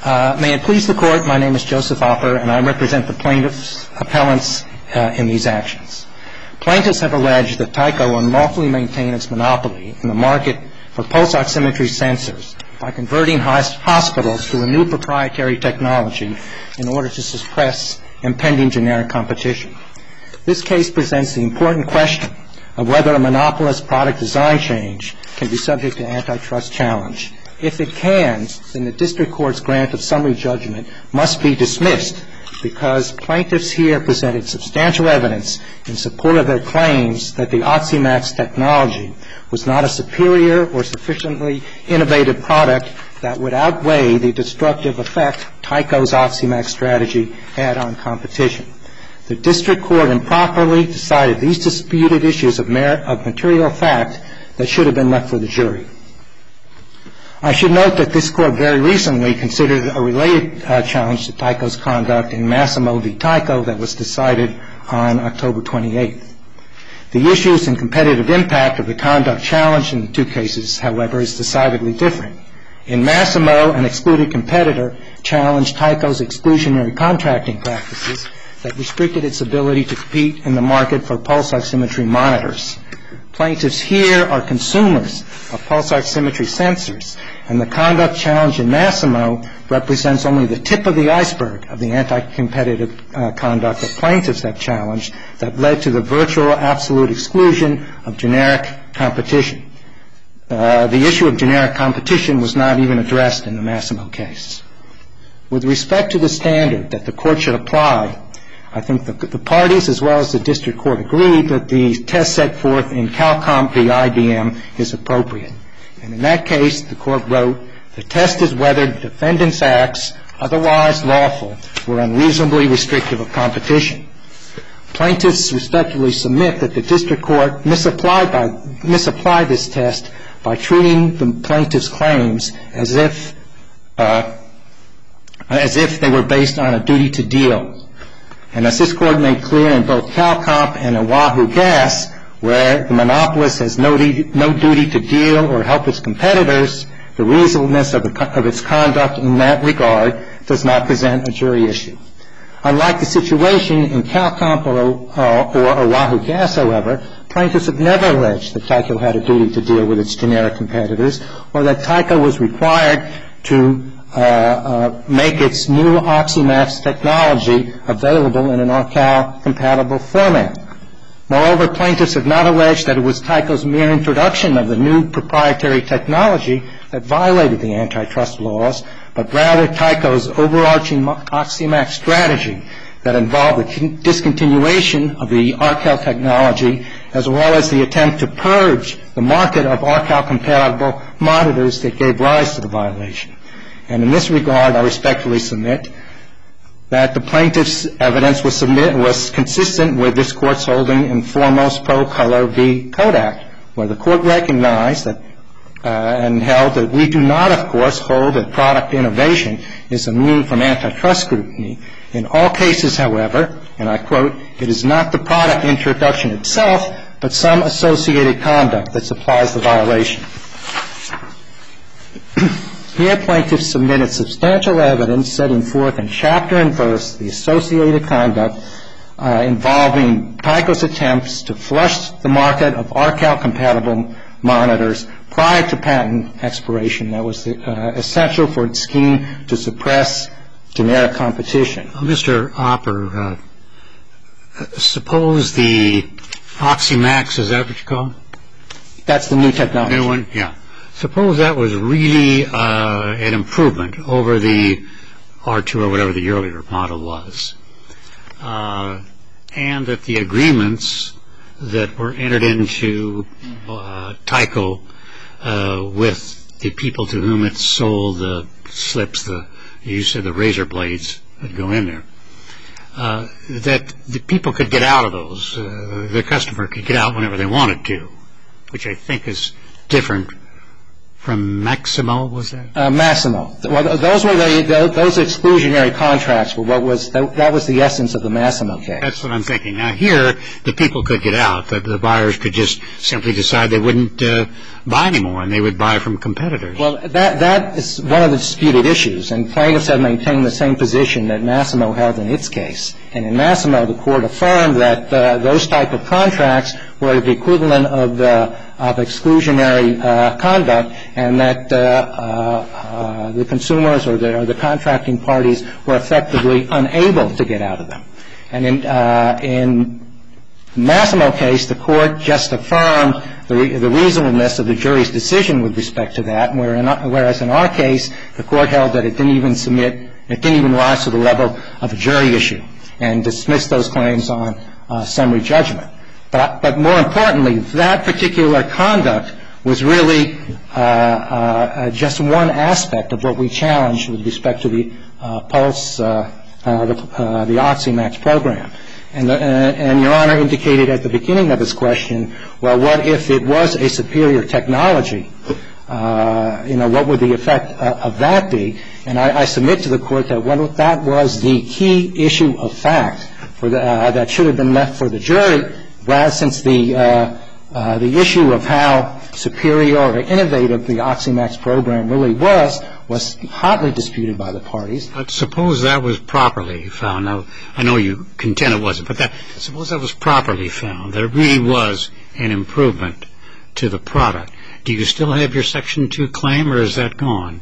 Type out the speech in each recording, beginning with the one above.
May it please the Court, my name is Joseph Opper, and I represent the plaintiffs' appellants in these actions. Plaintiffs have alleged that Tyco unlawfully maintained its monopoly in the market for pulse oximetry sensors by converting hospitals to a new proprietary technology in order to suppress impending generic competition. This case presents the important question of whether a monopolist product design change can be subject to antitrust challenge. If it can, then the district court's grant of summary judgment must be dismissed because plaintiffs here presented substantial evidence in support of their claims that the Oxymax technology was not a superior or sufficiently innovative product that would outweigh the destructive effect Tyco's Oxymax strategy had on competition. The district court improperly decided these disputed issues of material fact that should have been left for the jury. I should note that this court very recently considered a related challenge to Tyco's conduct in Massimo v. Tyco that was decided on October 28th. The issues and competitive impact of the conduct challenge in the two cases, however, is decidedly different. In Massimo, an excluded competitor challenged Tyco's exclusionary contracting practices that restricted its ability to compete in the market for pulse oximetry monitors. Plaintiffs here are consumers of pulse oximetry sensors, and the conduct challenge in Massimo represents only the tip of the iceberg of the anti-competitive conduct that plaintiffs have challenged that led to the virtual absolute exclusion of generic competition. The issue of generic competition was not even addressed in the Massimo case. With respect to the standard that the court should apply, I think the parties as well as the district court agreed that the test set forth in CalComp v. IBM is appropriate. And in that case, the court wrote, the test is whether the defendant's acts, otherwise lawful, were unreasonably restrictive of competition. Plaintiffs respectfully submit that the district court misapplied this test by treating the plaintiff's claims as if they were based on a duty to deal. And as this court made clear in both CalComp and Oahu Gas, where the monopolist has no duty to deal or help its competitors, the reasonableness of its conduct in that regard does not present a jury issue. Unlike the situation in CalComp or Oahu Gas, however, plaintiffs have never alleged that Tyco had a duty to deal with its generic competitors or that Tyco was required to make its new Oxymax technology available in an Arcal-compatible format. Moreover, plaintiffs have not alleged that it was Tyco's mere introduction of the new proprietary technology that violated the antitrust laws, but rather Tyco's overarching Oxymax strategy that involved the discontinuation of the Arcal technology as well as the attempt to purge the market of Arcal-compatible monitors that gave rise to the violation. And in this regard, I respectfully submit that the plaintiff's evidence was consistent with this court's holding in Foremost Pro Color v. Kodak, where the court recognized that and held that we do not, of course, hold that product innovation is immune from antitrust scrutiny. In all cases, however, and I quote, it is not the product introduction itself, but some associated conduct that supplies the violation. Here, plaintiffs submitted substantial evidence setting forth in chapter and verse the associated conduct involving Tyco's attempts to flush the market of Arcal-compatible monitors prior to patent expiration that was essential for its scheme to suppress generic competition. Mr. Opper, suppose the Oxymax, is that what you call it? That's the new technology. New one, yeah. Suppose that was really an improvement over the R2 or whatever the earlier model was, and that the agreements that were entered into Tyco with the people to whom it sold the slips, you said the razor blades that go in there, that the people could get out of those, the customer could get out whenever they wanted to, which I think is different From Maximo, was that? Massimo. Well, those exclusionary contracts were that was the essence of the Massimo case. That's what I'm thinking. Now here, the people could get out. The buyers could just simply decide they wouldn't buy anymore, and they would buy from competitors. Well, that is one of the disputed issues, and plaintiffs have maintained the same position that Massimo held in its case. And in Massimo, the court affirmed that those type of contracts were the equivalent of exclusionary conduct, and that the consumers or the contracting parties were effectively unable to get out of them. And in Massimo case, the court just affirmed the reasonableness of the jury's decision with respect to that, whereas in our case, the court held that it didn't even rise to the level of a jury issue, and dismissed those claims on summary judgment. But more importantly, that particular conduct was really just one aspect of what we challenged with respect to the Pulse, the Oxymax program. And Your Honor indicated at the beginning of this question, well, what if it was a superior technology? What would the effect of that be? And I submit to the court that that was the key issue of fact that should have been left for the jury, since the issue of how superior or innovative the Oxymax program really was hotly disputed by the parties. But suppose that was properly found. Now, I know you contend it wasn't, but suppose that was properly found, that it really was an improvement to the product. Do you still have your Section 2 claim, or is that gone?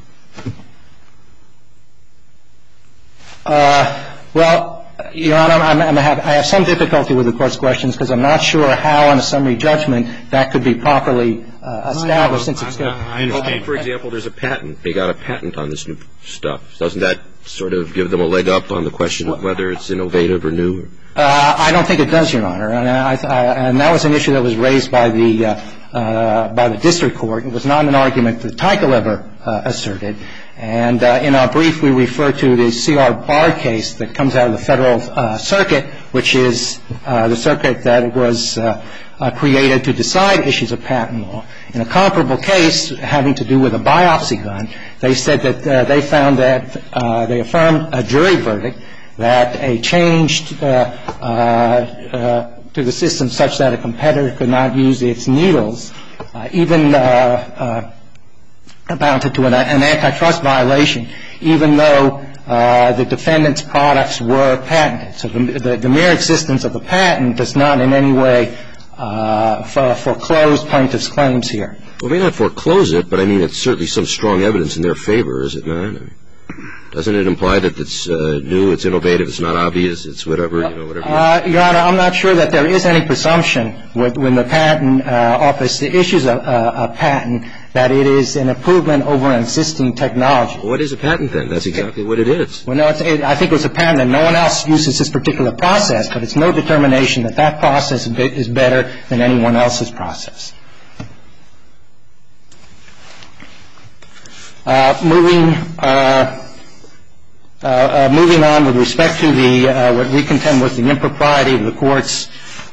Well, Your Honor, I have some difficulty with the court's questions because I'm not sure how on a summary judgment that could be properly established. I understand. For example, there's a patent. They got a patent on this new stuff. Doesn't that sort of give them a leg up on the question of whether it's innovative or new? I don't think it does, Your Honor. And that was an issue that was raised by the district court. It was not an argument that Tyco ever asserted. And in our brief, we refer to the C.R. Bard case that comes out of the Federal Circuit, which is the circuit that was created to decide issues of patent law. In a comparable case having to do with a biopsy gun, they said that they found that they affirmed a jury verdict that a change to the system such that a competitor could not use its needles even amounted to an antitrust violation, even though the defendant's products were patented. So the mere existence of the patent does not in any way foreclose plaintiff's claims here. Well, they may not foreclose it, but I mean it's certainly some strong evidence in their favor, is it not? I mean, doesn't it imply that it's new, it's innovative, it's not obvious, it's whatever, whatever? Your Honor, I'm not sure that there is any presumption when the patent office issues a patent that it is an improvement over an existing technology. Well, what is a patent then? That's exactly what it is. Well, no, I think it was a patent that no one else uses this particular process, but it's no determination that that process is better than anyone else's process. Moving on with respect to what we contend was the impropriety of the court's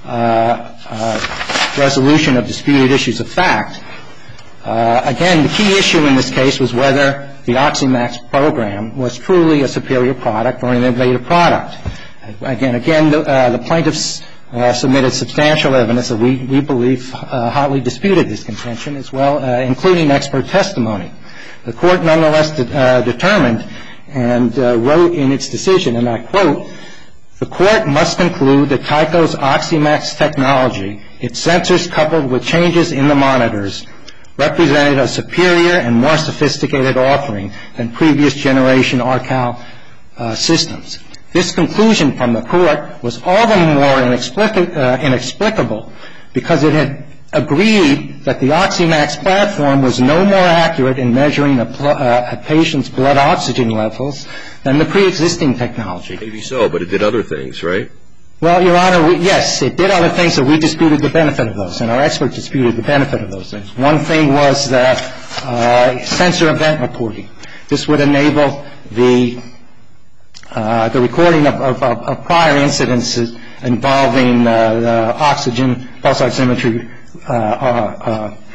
resolution of disputed issues of fact. Again, the key issue in this case was whether the Oxymax program was truly a superior product or an innovative product. Again, the plaintiffs submitted substantial evidence that we believe hotly disputed this contention as well, including expert testimony. The court nonetheless determined and wrote in its decision, and I quote, "The court must conclude that Tyco's Oxymax technology, its sensors coupled with changes in the monitors, represented a superior and more sophisticated offering than previous generation Arcal systems. This conclusion from the court was all the more inexplicable because it had agreed that the Oxymax platform was no more accurate in measuring a patient's blood oxygen levels than the pre-existing technology." Maybe so, but it did other things, right? Well, Your Honor, yes, it did other things, and we disputed the benefit of those, and our experts disputed the benefit of those things. One thing was sensor event reporting. This would enable the recording of prior incidents involving the oxygen pulse oximetry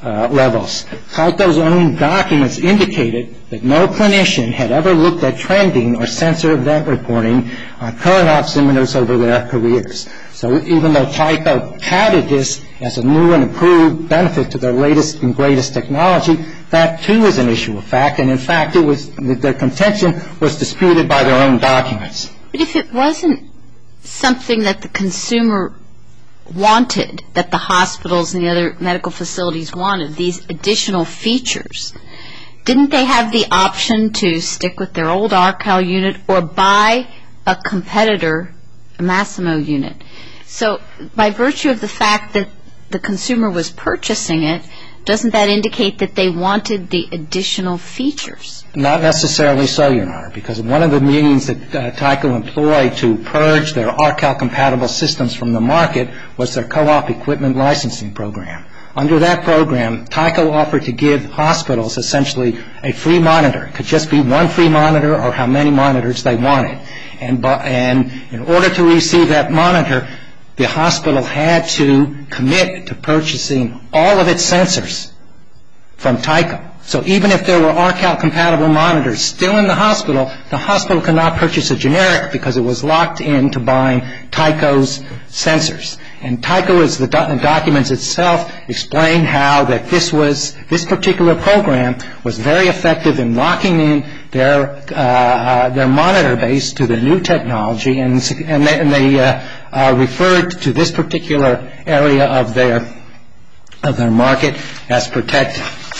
levels. Tyco's own documents indicated that no clinician had ever looked at trending or sensor event reporting on current oximeters over their careers. So even though Tyco touted this as a new and improved benefit to their latest and greatest technology, that too is an issue of fact, and in fact their contention was disputed by their own documents. But if it wasn't something that the consumer wanted, that the hospitals and the other medical facilities wanted, these additional features, didn't they have the option to stick with their old Arcal unit or buy a competitor, a Masimo unit? So by virtue of the fact that the consumer was purchasing it, doesn't that indicate that they wanted the additional features? Not necessarily so, Your Honor, because one of the means that Tyco employed to purge their Arcal-compatible systems from the market was their co-op equipment licensing program. Under that program, Tyco offered to give hospitals essentially a free monitor. It could just be one free monitor or how many monitors they wanted. And in order to receive that monitor, the hospital had to commit to purchasing all of its sensors from Tyco. So even if there were Arcal-compatible monitors still in the hospital could not purchase a generic because it was locked in to buying Tyco's sensors. And Tyco, as the documents itself explain how that this particular program was very effective in locking in their monitor base to the new technology, and they referred to this particular area of their market as protected.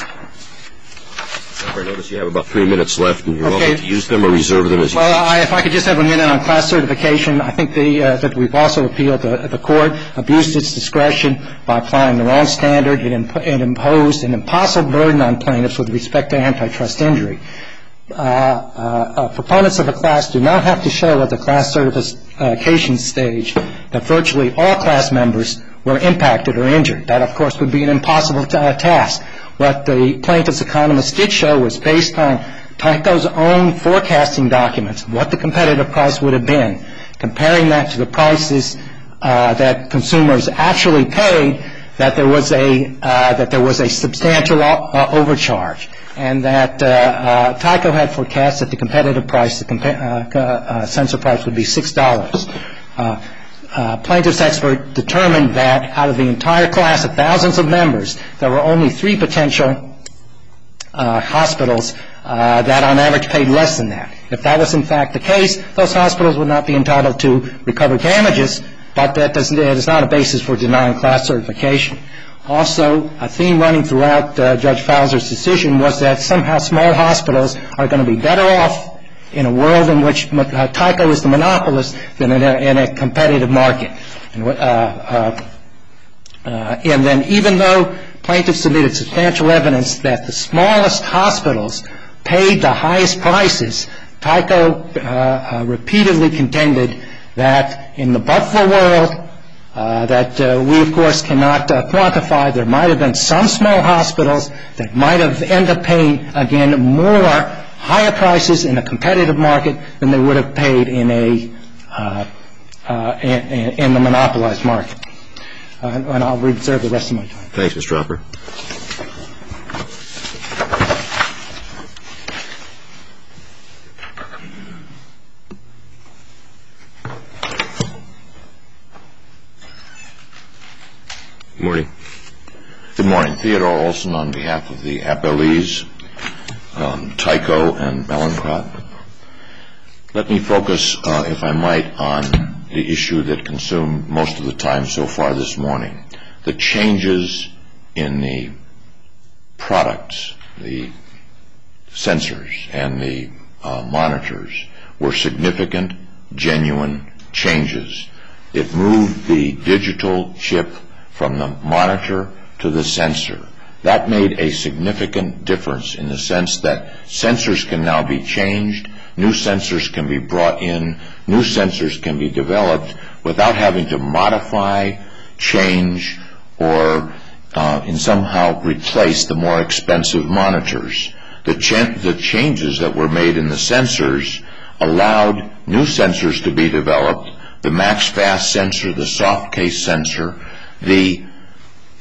I notice you have about 3 minutes left, and you're welcome to use them or reserve them as you Well, if I could just have a minute on class certification, I think that we've also appealed to the court, abused its discretion by applying the wrong standard. It imposed an impossible burden on plaintiffs with respect to antitrust injury. Proponents of a class do not have to show at the class certification stage that virtually all class members were impacted or injured. That, of course, would be an impossible task. What the plaintiff's economists did show was based on Tyco's own forecasting documents, what the competitive price would have been, comparing that to the prices that consumers actually paid, that there was a substantial overcharge, and that Tyco had forecast that the competitive price, the sensor price, would be $6. Plaintiff's expert determined that out of the entire class of thousands of members, there were only 3 potential hospitals that on average paid less than that. If that was in fact the case, those hospitals would not be entitled to recover damages, but that is not a basis for denying class certification. Also, a theme running throughout Judge Fowler's decision was that somehow small hospitals are going to be better off in a world in which Tyco is the monopolist than in a competitive market. And then even though plaintiffs submitted substantial evidence that the smallest hospitals paid the highest prices, Tyco repeatedly contended that in the but-for world that we, of course, cannot quantify, there might have been some small hospitals that might have ended up paying, again, more higher prices in a competitive market than they would have paid in the monopolized market. And I'll reserve the rest of my time. Thanks, Mr. Hopper. Good morning. Good morning. Theodore Olson on behalf of the appellees, Tyco and Mallinckrodt. Let me focus, if I might, on the issue that consumed most of the time so far this morning. The changes in the products, the sensors and the monitors were significant, genuine changes. It moved the digital chip from the monitor to the sensor. That made a significant difference in the sense that sensors can now be changed, new sensors can be brought in, new sensors can be developed without having to modify, change, or in somehow replace the more expensive monitors. The changes that were made in the sensors allowed new sensors to be developed, the MaxFast sensor, the soft case sensor, the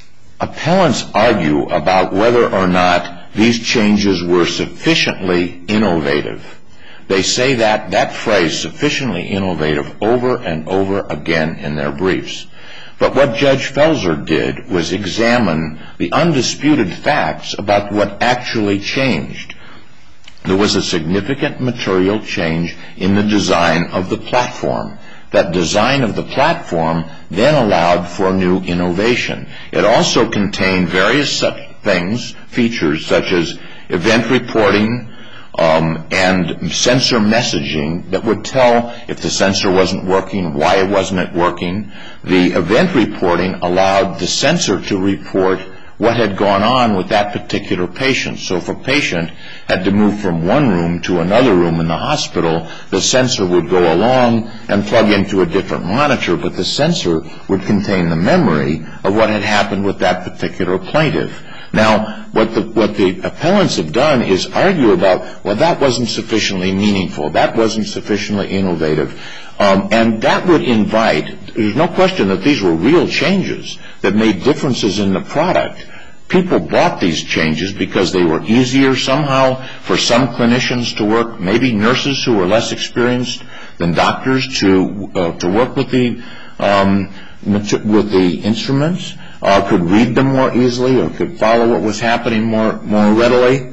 appellants argue about whether or not these changes were sufficiently innovative. They say that phrase, sufficiently innovative, over and over again in their briefs. But what Judge Felser did was examine the undisputed facts about what actually changed. There was a significant material change in the design of the platform. That design of the platform then allowed for new innovation. It also contained various features such as event reporting and sensor messaging that would tell if the sensor wasn't working, why wasn't it working. The event reporting allowed the sensor to report what had gone on with that particular patient. So if a patient had to move from one room to another room in the hospital, the sensor would go along and plug into a different monitor, but the sensor would contain the memory of what had happened with that particular plaintiff. Now, what the appellants have done is argue about, well, that wasn't sufficiently meaningful, that wasn't sufficiently innovative, and that would invite, there's no question that these were real changes that made differences in the product. People bought these changes because they were easier somehow for some clinicians to work, maybe nurses who were less experienced than doctors to work with the instruments, could read them more easily or could follow what was happening more readily.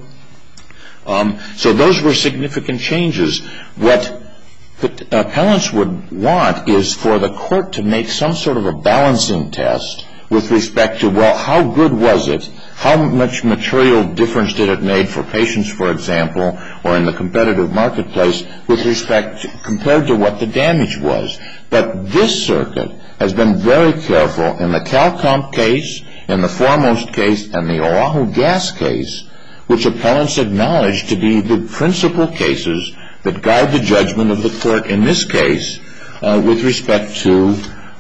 So those were significant changes. What the appellants would want is for the court to make some sort of a balancing test with respect to, well, how good was it? How much material difference did it make for patients, for example, or in the competitive marketplace with respect compared to what the damage was? But this circuit has been very careful in the CalComp case, in the Foremost case, and the Oahu Gas case, which appellants acknowledge to be the principal cases that guide the judgment of the court in this case with respect to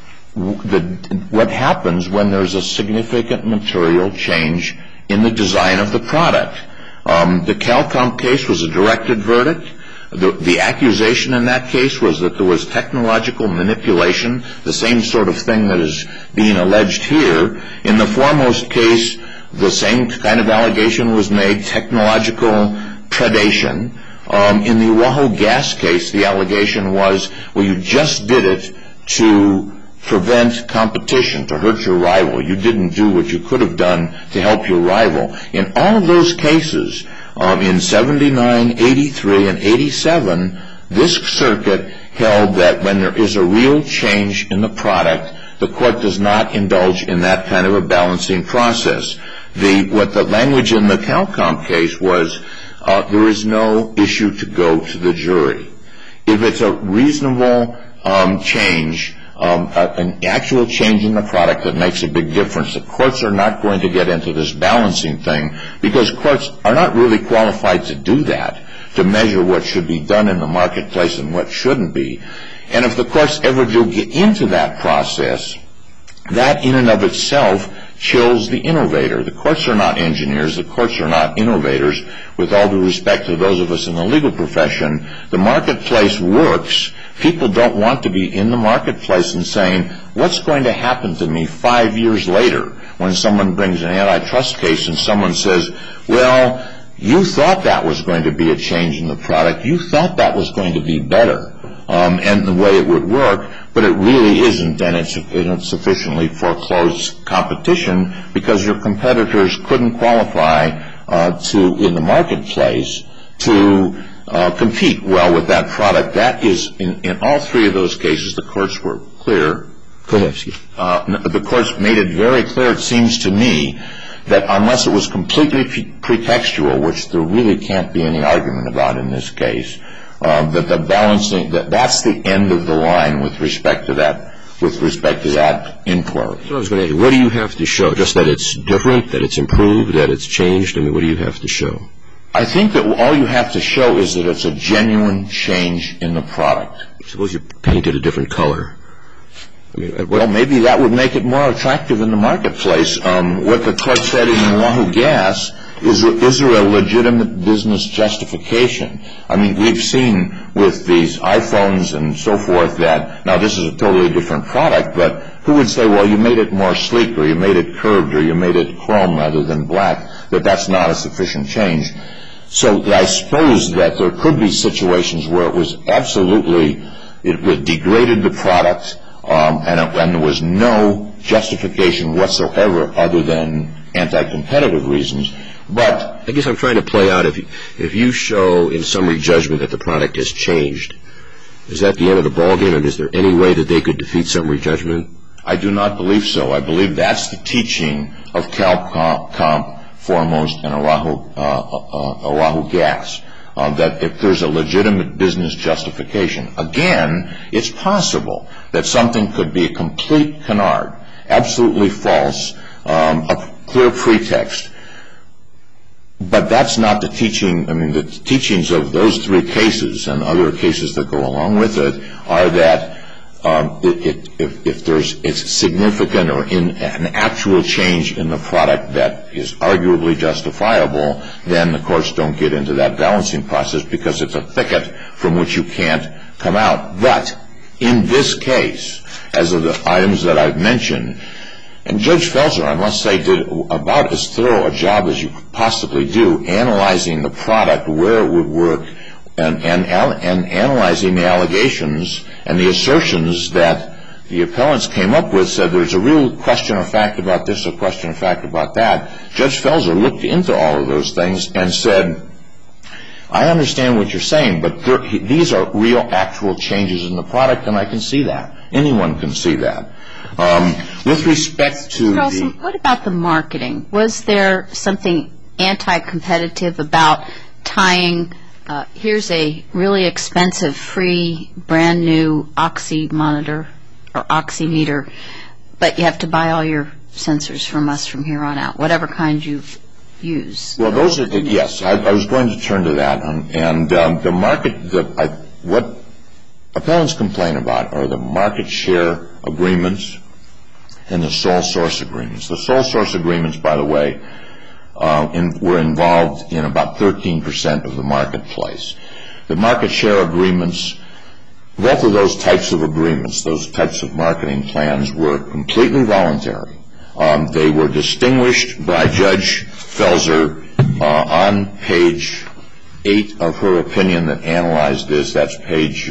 what happens when there's a significant material change in the design of the product. The CalComp case was a directed verdict. The accusation in that case was that there was technological manipulation, the same sort of thing that is being alleged here. In the Foremost case, the same kind of allegation was made, technological predation. In the Oahu Gas case, the allegation was, well, you just did it to prevent competition, to hurt your rival. You didn't do what you could have done to help your rival. In all of those cases, in 79, 83, and 87, this circuit held that when there is a real change in the product, the court does not indulge in that kind of a balancing process. What the language in the CalComp case was, there is no issue to go to the jury. If it's a reasonable change, an actual change in the product that makes a big difference, the courts are not going to get into this balancing thing because courts are not really qualified to do that, to measure what should be done in the marketplace and what shouldn't be. And if the courts ever do get into that process, that in and of itself chills the innovator. The courts are not engineers. The courts are not innovators. With all due respect to those of us in the legal profession, the marketplace works. People don't want to be in the marketplace and saying, what's going to happen to me 5 years later when someone brings an antitrust case and someone says, well, you thought that was going to be a change in the product. You thought that was going to be better and the way it would work, but it really isn't, and it's sufficiently foreclosed competition because your competitors couldn't qualify in the marketplace to compete well with that product. That is, in all three of those cases, the courts were clear. The courts made it very clear, it seems to me, that unless it was completely pretextual, which there really can't be any argument about in this case, that the balancing, that's the end of the line with respect to that inquiry. So I was going to ask you, what do you have to show? Just that it's different, that it's improved, that it's changed? I mean, what do you have to show? I think that all you have to show is that it's a genuine change in the product. Suppose you painted a different color. I mean, well, maybe that would make it more attractive in the marketplace. What the court said in Oahu Gas is there a legitimate business justification? I mean, we've seen with these iPhones and so forth that, now this is a totally different product, but who would say, well, you made it more sleek, or you made it curved, or you made it chrome rather than black, that's not a sufficient change. So I suppose that there could be situations where it was absolutely, it degraded the product, and there was no justification whatsoever other than anti-competitive reasons. But I guess I'm trying to play out, if you show in summary judgment that the product has changed, is that the end of the ballgame, and is there any way that they could defeat summary judgment? I do not believe so. I believe that's the teaching of CalComp, Foremost, and Oahu Gas, that if there's a legitimate business justification, again, it's possible that something could be a complete canard, absolutely false, a clear pretext. But that's not the teaching. I mean, the teachings of those three cases and other cases that go along with it are that if it's significant or in an actual change in the product that is arguably justifiable, then the courts don't get into that balancing process because it's a thicket from which you can't come out. But in this case, as of the items that I've mentioned, and Judge Felser, I must say, did about as thorough a job as you could possibly do, analyzing the product, where it would work, and analyzing the allegations and the assertions that the appellants came up with, said there's a real question of fact about this, a question of fact about that. Judge Felser looked into all of those things and said, I understand what you're saying, but these are real, actual changes in the product, and I can see that. Anyone can see that. With respect to what about the marketing? Was there something anti-competitive about tying, here's a really expensive, free, brand new oximeter, but you have to buy all your sensors from us from here on out, whatever kind you use? Well, those are, yes, I was going to turn to that. And the market, what appellants complain about are the market share agreements and the sole source agreements. The sole source agreements, by the way, were involved in about 13% of the marketplace. The market share agreements, both of those types of agreements, those types of marketing plans, were completely voluntary. They were distinguished by Judge Felser on page 8 of her opinion that analyzed this. That's page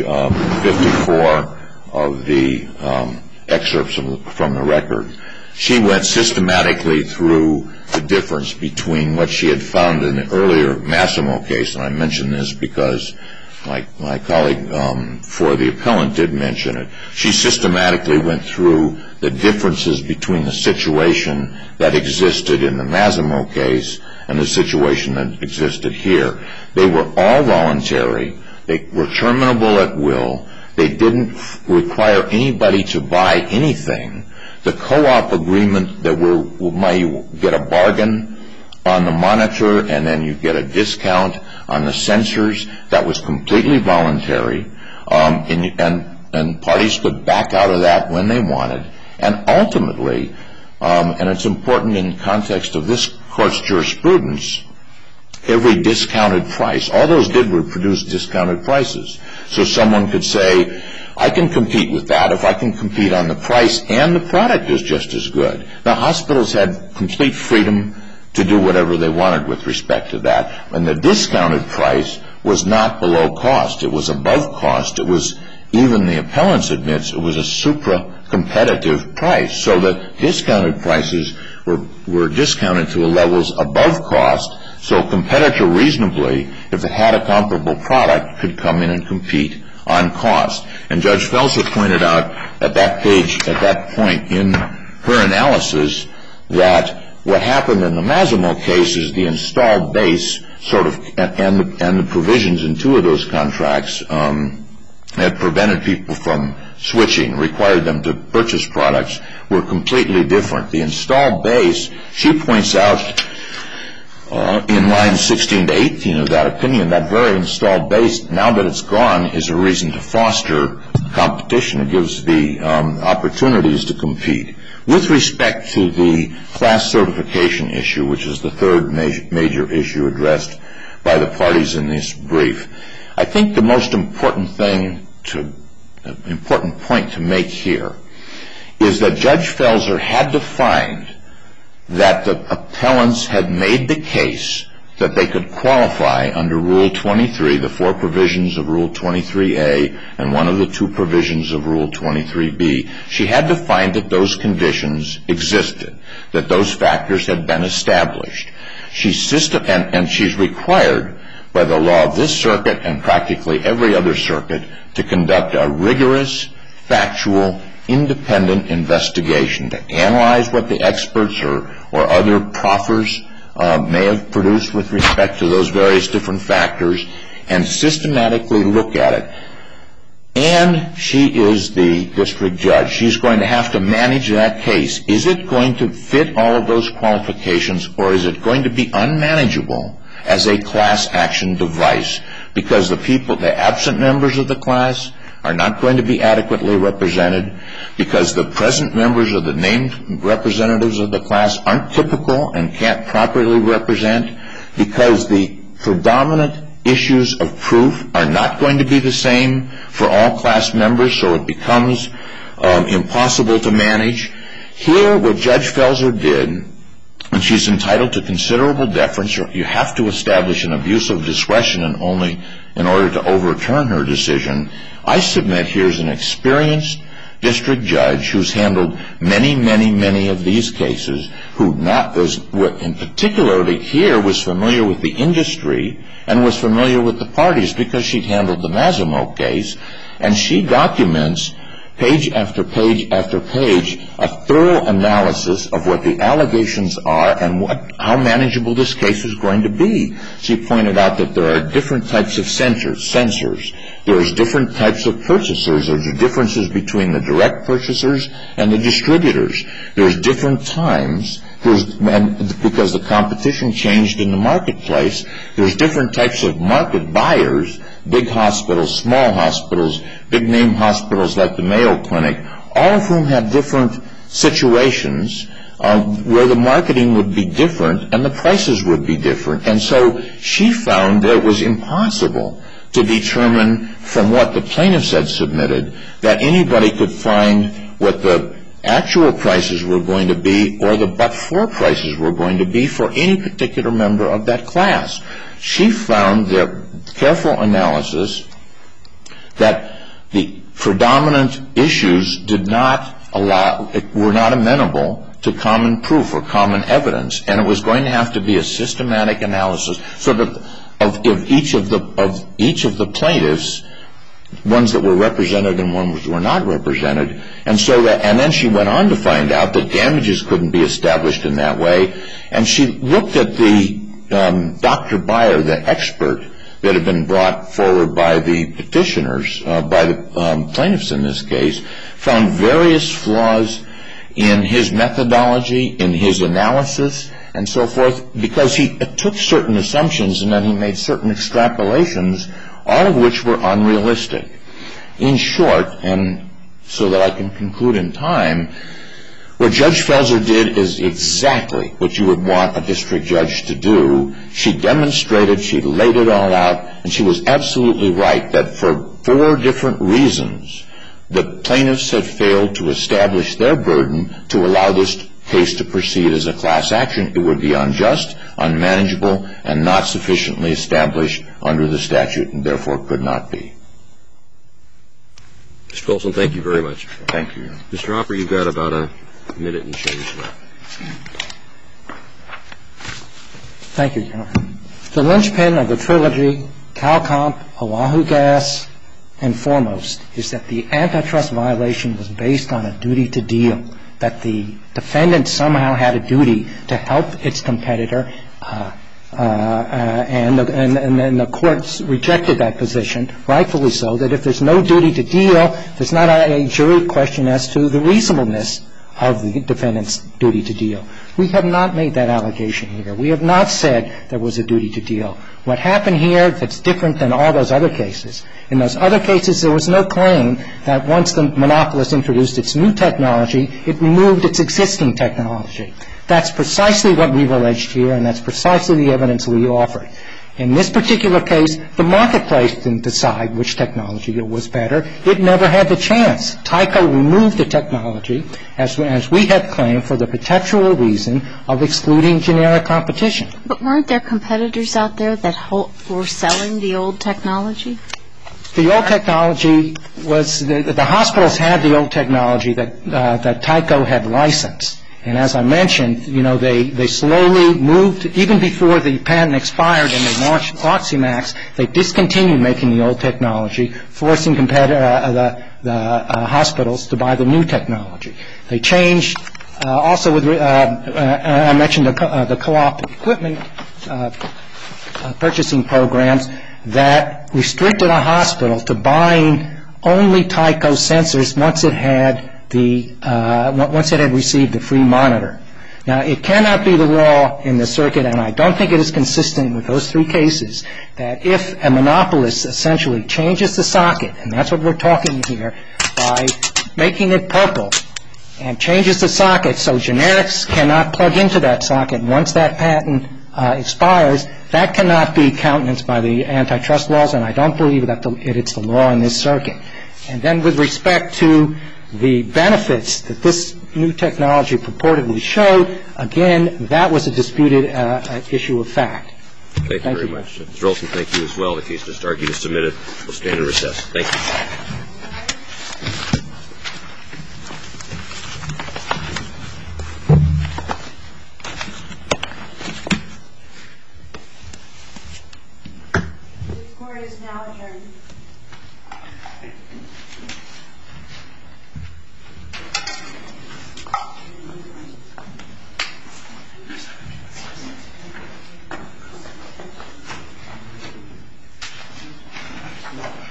54 of the excerpts from the record. She went systematically through the difference between what she had found in the earlier Massimo case, and I mention this because my colleague for the appellant did mention it. She systematically went through the differences between the situation that existed in the Massimo case and the situation that existed here. They were all voluntary. They were terminable at will. They didn't require anybody to buy anything. The co-op agreement that you get a bargain on the monitor and then you get a discount on the sensors, that was completely voluntary, and parties could back out of that when they wanted. And ultimately, and it's important in context of this court's jurisprudence, every discounted price, all those did were produce discounted prices. So someone could say, I can compete with that if I can compete on the price and the product is just as good. Now, hospitals had complete freedom to do whatever they wanted with respect to that. And the discounted price was not below cost. It was above cost. It was, even the appellants admits, it was a supra-competitive price. So the discounted prices were discounted to levels above cost, so a competitor reasonably, if it had a comparable product, could come in and compete on cost. And Judge Felser pointed out at that page, at that point in her analysis, that what happened in the Massimo case is the installed base sort of, and the provisions in two of those contracts that prevented people from switching, required them to purchase products, were completely different. The installed base, she points out in lines 16 to 18 of that opinion, that very installed base, now that it's gone, is a reason to foster competition. It gives the opportunities to compete. With respect to the class certification issue, which is the third major issue addressed by the parties in this brief, I think the most important point to make here is that Judge Felser had to find that the appellants had made the case that they could qualify under Rule 23, the 4 provisions of Rule 23A, and one of the 2 provisions of Rule 23B. She had to find that those conditions existed, that those factors had been established. And she's required by the law of this circuit and practically every other circuit to conduct a rigorous, factual, independent investigation to analyze what the experts or other proffers may have produced with respect to those various different factors and systematically look at it. And she is the district judge. She's going to have to manage that case. Is it going to fit all of those qualifications, or is it going to be unmanageable as a class action device? Because the absent members of the class are not going to be adequately represented, because the present members of the named representatives of the class aren't typical and can't properly represent, because the predominant issues of proof are not going to be the same for all class members, so it becomes impossible to manage. Here, what Judge Felser did, and she's entitled to considerable deference, you have to establish an abuse of discretion and only in order to overturn her decision. I submit here's an experienced district judge who's handled many, many, many of these cases, who in particularly here was familiar with the industry and was familiar with the parties because she'd handled the Massimo case, and she documents page after page after page a thorough analysis of what the allegations are and how manageable this case is going to be. She pointed out that there are different types of censors. There's different types of purchasers. There's differences between the direct purchasers and the distributors. There's different times. And because the competition changed in the marketplace, there's different types of market buyers, big hospitals, small hospitals, big name hospitals like the Mayo Clinic, all of whom have different situations where the marketing would be different and the prices would be different. And so she found that it was impossible to determine from what the plaintiffs had submitted that anybody could find what the actual prices were going to be or the but-for prices were going to be for any particular member of that class. She found their careful analysis that the predominant issues were not amenable to common proof or common evidence, and it was going to have to be a systematic analysis so that of each of the plaintiffs, ones that were represented and ones that were not represented, and then she went on to find out that damages couldn't be established in that way, and she looked at the Dr. Beyer, the expert that had been brought forward by the petitioners, by the plaintiffs in this case, found various flaws in his methodology, in his analysis, and so forth, because he took certain assumptions and then he made certain extrapolations, all of which were unrealistic. In short, and so that I can conclude in time, what Judge Felser did is exactly what you would want a district judge to do. She demonstrated, she laid it all out, and she was absolutely right that for 4 different reasons, the plaintiffs had failed to establish their burden to allow this case to proceed as a class action. It would be unjust, unmanageable, and not sufficiently established under the statute, and therefore could not be. Mr. Colson, thank you very much. Thank you. Mr. Hopper, you've got about a minute and change left. Thank you, Your Honor. The linchpin of the trilogy, CalComp, Oahu Gas, and Foremost, is that the antitrust violation was based on a duty to deal, that the defendant somehow had a duty to help its competitor, and the courts rejected that position, rightfully so, that if there's no duty to deal, there's not a jury question as to the reasonableness of the defendant's duty to deal. We have not made that allegation here. We have not said there was a duty to deal. What happened here that's different than all those other cases, in those other cases there was no claim that once the monopolist introduced its new technology, it removed its existing technology. That's precisely what we've alleged here, and that's precisely the evidence we offered. In this particular case, the marketplace didn't decide which technology was better. It never had the chance. Tyco removed the technology, as we had claimed, for the perpetual reason of excluding generic competition. But weren't there competitors out there that were selling the old technology? The old technology was, the hospitals had the old technology that Tyco had licensed. And as I mentioned, they slowly moved, even before the patent expired and they launched Oxymax, they discontinued making the old technology, forcing the hospitals to buy the new technology. They changed, also with, I mentioned the co-op equipment purchasing programs that restricted a hospital to buying only Tyco sensors once it had received the free monitor. Now, it cannot be the law in the circuit, and I don't think it is consistent with those three cases, that if a monopolist essentially changes the socket, and that's what we're talking here, by making it purple and changes the socket so generics cannot plug into that socket once that patent expires, that cannot be countenanced by the antitrust laws, and I don't believe that it's the law in this circuit. And then with respect to the benefits that this new technology purportedly showed, again, that was a disputed issue of fact. Thank you very much. Mr. Olson, thank you as well. The case just argued is submitted. We'll stand in recess. Thank you. The court is now adjourned. No.